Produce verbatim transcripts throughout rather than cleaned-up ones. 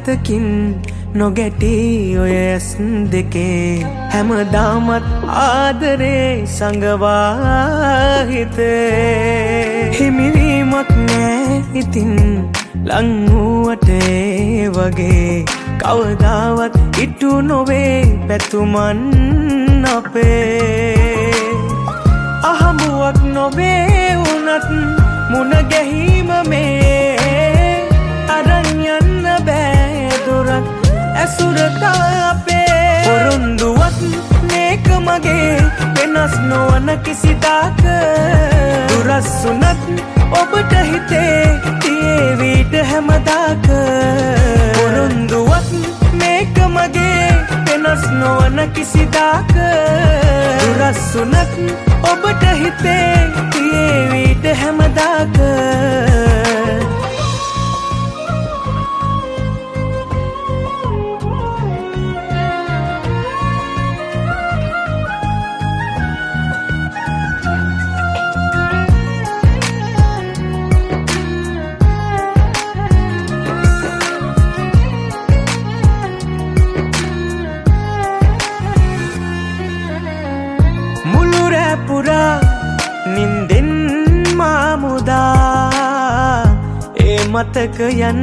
ඇත්තකින් නොගැටි ඔය ඇස් දෙකේ හැමදාමත් ආදරේ සංගවා හිතේ හිමිවීමක් නෑ ඉතින් ලං වූවට ඒ වගේ කවදාවත් ඉටු නොවේ පැතුමන් අපේ අහඹුවක් නොවේ උනත් මුණ ගැහිම මේ අරන් යන්න බෑ දුරක් ඇසුරට අපේ පොරොන්දුවත් මේක මගේ වෙනස් නොවන කිසිදාක දුරස්සුනත් ඔබට හිතේ තියේවිට හැමදාක පොරොන්දුවත් මේක මගේ වෙනස් නොවන කිසිදාක දුරස්සුනත් ඔබට හිතේ තියේවිට හැමදාක පුරා නින්දෙන් මාමුදා ඒ මතකයන්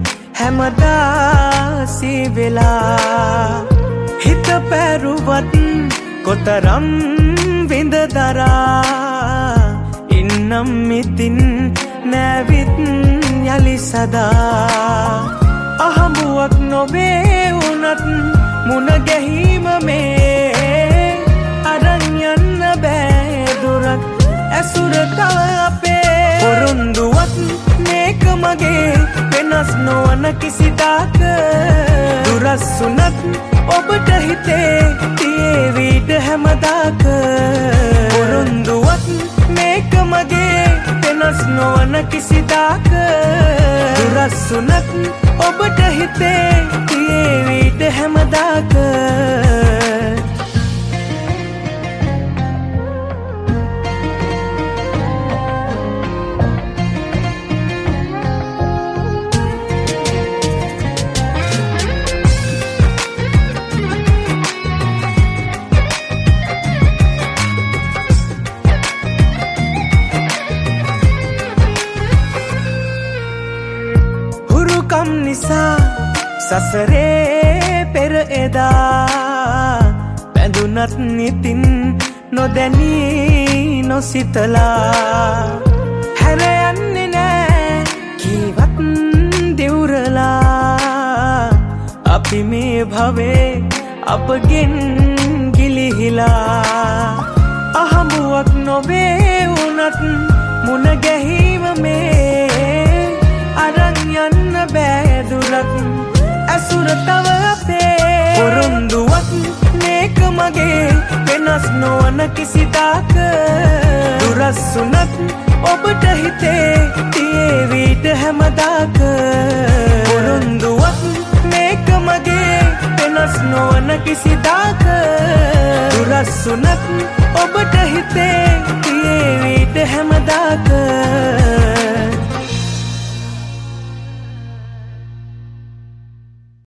හැමදා සිවෙලා හිත පැරුවත් කොතරම් විඳ දරා ඉන්නම් ඉතින් නැවිත් යලි සදා අහඹුවක් නොවේ උනත් මුණ ගැහිම මේ අරන් යන්න බෑ දුරක් ඇසුරට අපේ පොරොන්දුවත් මේක මගේ වෙනස් නොවන කිසිදාක දුරස්සුනත් ඔබට හිතේ තියේවිට හැමදාක පොරොන්දුවත් මේක මගේ වෙනස් නොවන කිසිදාක දුරස්සුනත් ඔබට හිතේ තියේවිට හැමදාක කම් නිසා සසරේ පෙර එදා බැඳුනත් නිතින් නොදැනී නොසිතලා හැර යන්නේ නෑ කීවත් දෙවුරලා අපි මේ භවේ අපගෙන් ගිලිහිලා අහඹුවක් නොවේ උනත් මුණ ගැහිම මේ අරන් යන්න බෑ දුරක් ඇසුර තව අපේ පොරොන්දුවත් මේක මගේ වෙනස් නොවන කිසිදාක දුරස්සුනත් ඔබට හිතේ තියේවිට හැමදාක පොරොන්දුවත් මේක මගේ වෙනස් නොවන කිසිදාක දුරස්සුනත් ඔබට හිතේ තියේවිට හැමදාක